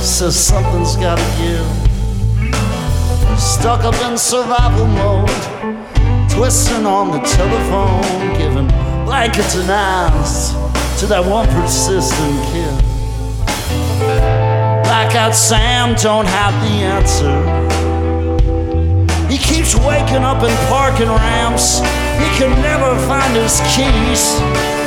says something's gotta give. Stuck up in survival mode, twisting on the telephone, giving blankets and eyes to that one persistent kid. Blackout Sam don't have the answer. He keeps waking up in parking ramps. He can never find his keys.